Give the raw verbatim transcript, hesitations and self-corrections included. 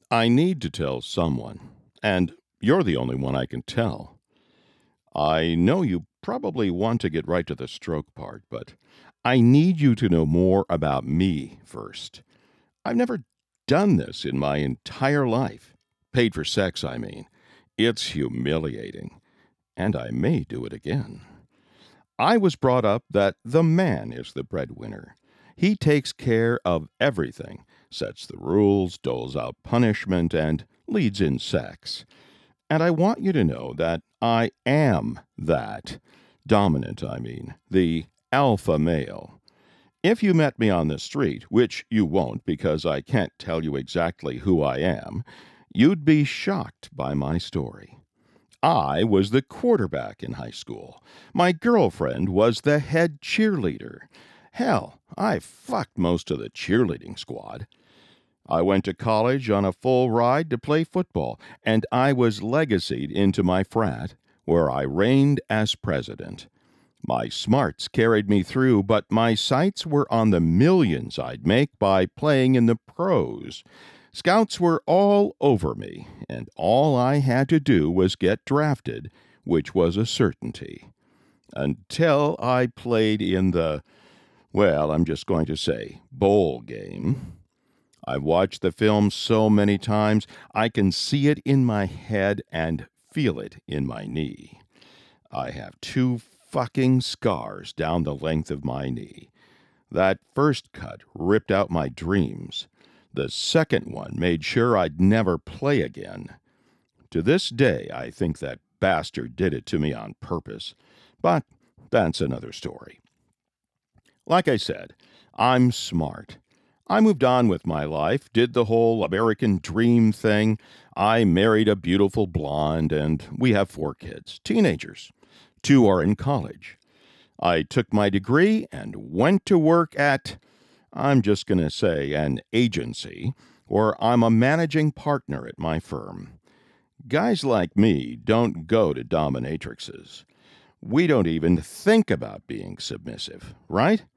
I need to tell someone, and you're the only one I can tell. I know you probably want to get right to the stroke part, but I need you to know more about me first. I've never done this in my entire life. Paid for sex, I mean. It's humiliating, and I may do it again. I was brought up that the man is the breadwinner. He takes care of everything, sets the rules, doles out punishment, and leads in sex. And I want you to know that I am that. Dominant, I mean. The alpha male. If you met me on the street, which you won't because I can't tell you exactly who I am, you'd be shocked by my story. I was the quarterback in high school. My girlfriend was the head cheerleader. Hell, I fucked most of the cheerleading squad. I went to college on a full ride to play football, and I was legacied into my frat, where I reigned as president. My smarts carried me through, but my sights were on the millions I'd make by playing in the pros. Scouts were all over me, and all I had to do was get drafted, which was a certainty. Until I played in the, well, I'm just going to say, bowl game. I've watched the film so many times, I can see it in my head and feel it in my knee. I have two fucking scars down the length of my knee. That first cut ripped out my dreams. The second one made sure I'd never play again. To this day, I think that bastard did it to me on purpose. But that's another story. Like I said, I'm smart. I moved on with my life, did the whole American dream thing. I married a beautiful blonde, and we have four kids, teenagers. Two are in college. I took my degree and went to work at, I'm just going to say, an agency, where I'm a managing partner at my firm. Guys like me don't go to dominatrixes. We don't even think about being submissive, right?